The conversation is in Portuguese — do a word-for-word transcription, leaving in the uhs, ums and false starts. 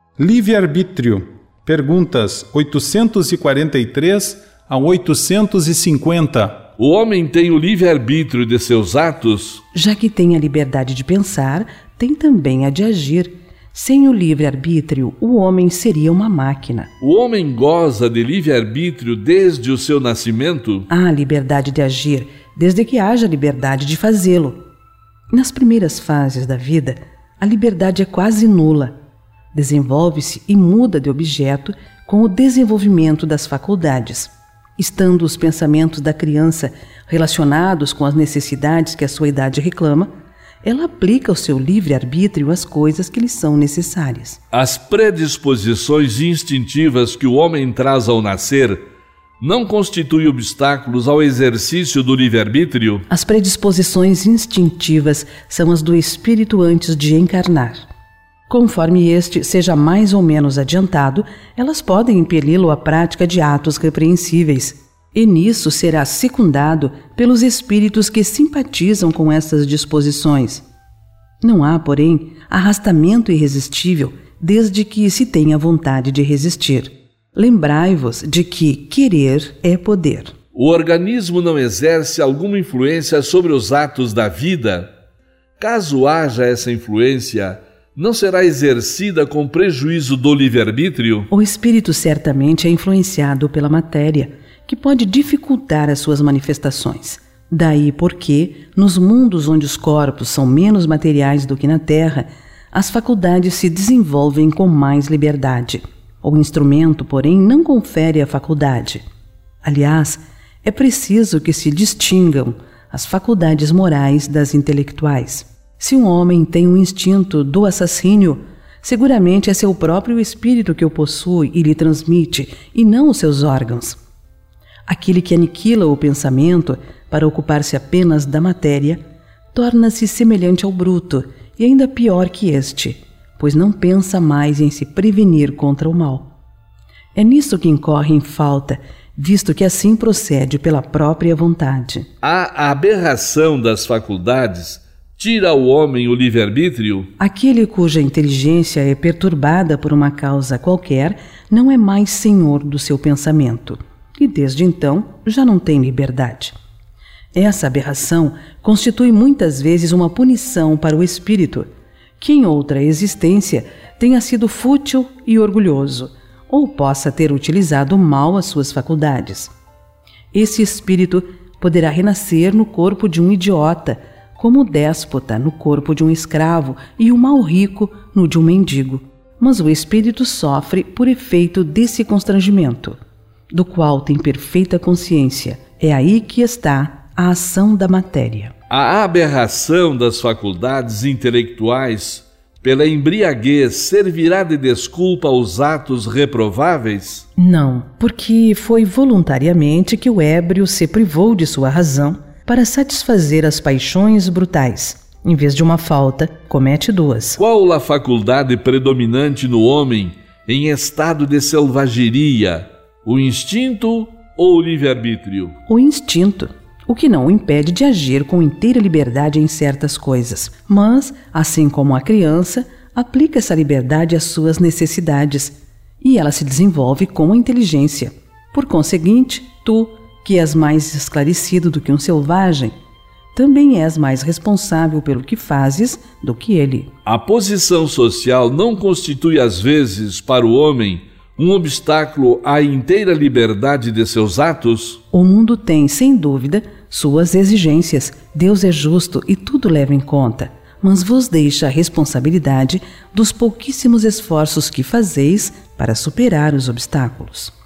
Livre-arbítrio. Perguntas oitocentos e quarenta e três a oitocentos e cinquenta. O homem tem o livre-arbítrio de seus atos? Já que tem a liberdade de pensar, tem também a de agir. Sem o livre-arbítrio, o homem seria uma máquina. O homem goza de livre-arbítrio desde o seu nascimento? Há liberdade de agir, desde que haja liberdade de fazê-lo. Nas primeiras fases da vida, a liberdade é quase nula. Desenvolve-se e muda de objeto com o desenvolvimento das faculdades. Estando os pensamentos da criança relacionados com as necessidades que a sua idade reclama, ela aplica o seu livre-arbítrio às coisas que lhe são necessárias. As predisposições instintivas que o homem traz ao nascer não constituem obstáculos ao exercício do livre-arbítrio? As predisposições instintivas são as do espírito antes de encarnar. Conforme este seja mais ou menos adiantado, elas podem impeli-lo à prática de atos repreensíveis, e nisso será secundado pelos espíritos que simpatizam com essas disposições. Não há, porém, arrastamento irresistível desde que se tenha vontade de resistir. Lembrai-vos de que querer é poder. O organismo não exerce alguma influência sobre os atos da vida? Caso haja essa influência, não será exercida com prejuízo do livre-arbítrio? O espírito certamente é influenciado pela matéria, que pode dificultar as suas manifestações. Daí porque, nos mundos onde os corpos são menos materiais do que na Terra, as faculdades se desenvolvem com mais liberdade. O instrumento, porém, não confere a faculdade. Aliás, é preciso que se distingam as faculdades morais das intelectuais. Se um homem tem um instinto do assassínio, seguramente é seu próprio espírito que o possui e lhe transmite, e não os seus órgãos. Aquele que aniquila o pensamento para ocupar-se apenas da matéria, torna-se semelhante ao bruto e ainda pior que este, pois não pensa mais em se prevenir contra o mal. É nisso que incorre em falta, visto que assim procede pela própria vontade. A aberração das faculdades tira ao homem o livre-arbítrio? Aquele cuja inteligência é perturbada por uma causa qualquer não é mais senhor do seu pensamento. E desde então já não tem liberdade. Essa aberração constitui muitas vezes uma punição para o espírito, que em outra existência tenha sido fútil e orgulhoso, ou possa ter utilizado mal as suas faculdades. Esse espírito poderá renascer no corpo de um idiota, como o déspota no corpo de um escravo e o mal rico no de um mendigo. Mas o espírito sofre por efeito desse constrangimento, do qual tem perfeita consciência. É aí que está a ação da matéria. A aberração das faculdades intelectuais pela embriaguez servirá de desculpa aos atos reprováveis? Não, porque foi voluntariamente que o ébrio se privou de sua razão para satisfazer as paixões brutais. Em vez de uma falta, comete duas. Qual a faculdade predominante no homem em estado de selvageria? O instinto ou o livre-arbítrio? O instinto, o que não o impede de agir com inteira liberdade em certas coisas. Mas, assim como a criança, aplica essa liberdade às suas necessidades e ela se desenvolve com a inteligência. Por conseguinte, tu, que és mais esclarecido do que um selvagem, também és mais responsável pelo que fazes do que ele. A posição social não constitui às vezes para o homem um obstáculo à inteira liberdade de seus atos? O mundo tem, sem dúvida, suas exigências. Deus é justo e tudo leva em conta, mas vos deixa a responsabilidade dos pouquíssimos esforços que fazeis para superar os obstáculos.